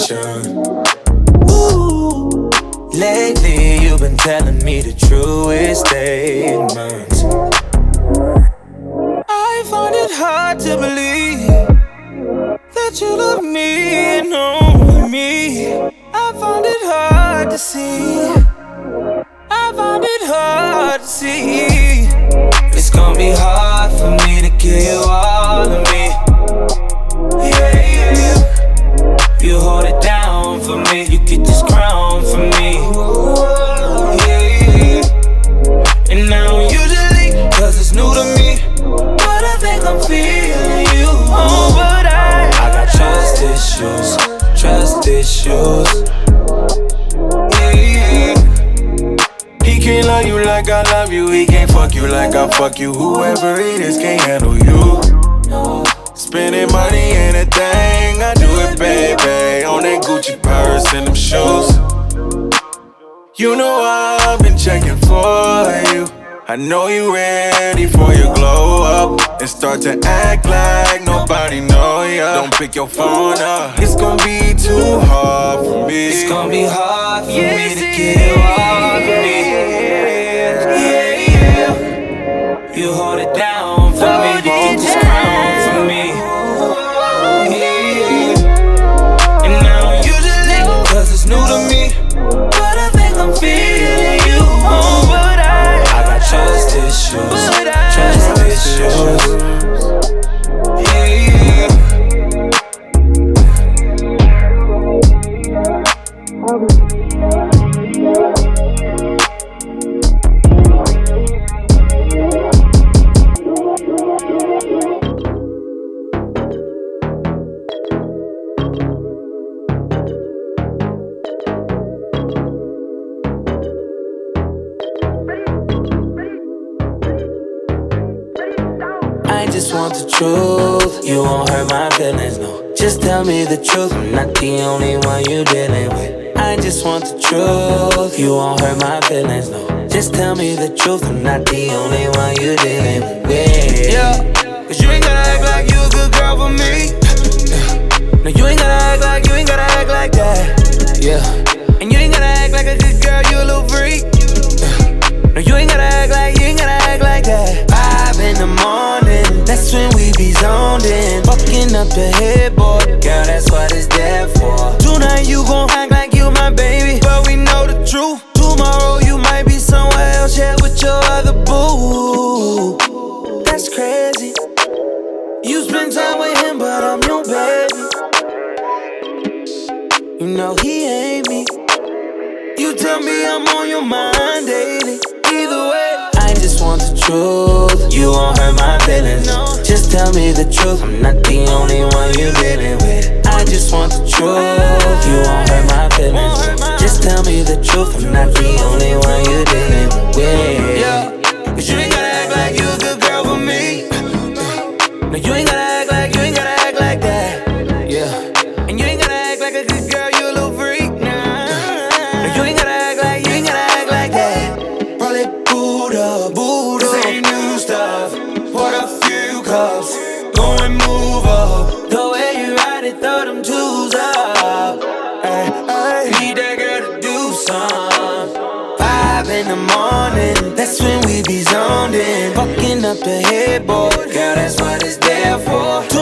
suspicion. Ooh, lately you've been telling me the truest statements. I find it hard to believe that you love me and only me. I find it hard to see. I find it hard to see. It's gonna be hard for me to give you all of me. Yeah, yeah. You hold it down for me. You get this crown for me. Yeah, yeah. And I don't usually, cause it's new to me, but I think I'm feeling you. Oh, but I got trust issues. Trust issues. He can't love you like I love you. He can't fuck you like I fuck you. Whoever it is can't handle you. Spending money ain't a thing. I do it, baby. On that Gucci purse and them shoes. You know I've been checking for you. I know you ready for your glow up and start to act like nobody know ya. Don't pick your phone up. It's gonna be too hard for me. It's gonna be hard for me to get it all of me. Yeah, yeah. You hold it down for me. You get this crown for me. Yeah. And I don't usually, cause it's new to me, but I think I'm feeling you. Oh, but I got trust issues. Trust issues. I just want the truth. You won't hurt my feelings, no. Just tell me the truth. I'm not the only one you dealing with. I just want the truth. You won't hurt my feelings, no. Just tell me the truth. I'm not the only one you dealing with. Yeah, cause you ain't gotta act like you a good girl for me. No, you ain't gotta act like, you ain't gotta act like that. Yeah, and you ain't gotta act like a good girl, you a little freak. No, you ain't gotta act like, you ain't gotta act like that. 5 in the morning, that's when we be zoned in. Fucking up the headboard, girl, that's what it's there for. Tonight you gon' act like you my baby, but we know the truth. Tomorrow you might be somewhere else, yeah, with your other boo. That's crazy. You spend time with him, but I'm your baby. You know he ain't me. You tell me I'm on your mind daily. Either way, I just want the truth. You won't hurt my feelings, no. Just tell me the truth. I'm not the only one you dealing with. I just want the truth. You won't hurt my feelings. Just tell me the truth. I'm not the only one you dealing with. Yeah, cause you ain't gotta act like you a good girl for me. No, you ain't gotta act like, you ain't gotta act like that. Yeah, and you ain't gotta act like a good girl, you a little freak. Nah, no, you ain't gotta act like, you ain't gotta act like that. Probably Buddha, this ain't new stuff. Pour a few cups, go and move up. The way you ride it, throw them twos up. Hey, hey, need that girl to do some. 5 in the morning, that's when we be zoned in. Fucking up the headboard, girl, that's what it's there for.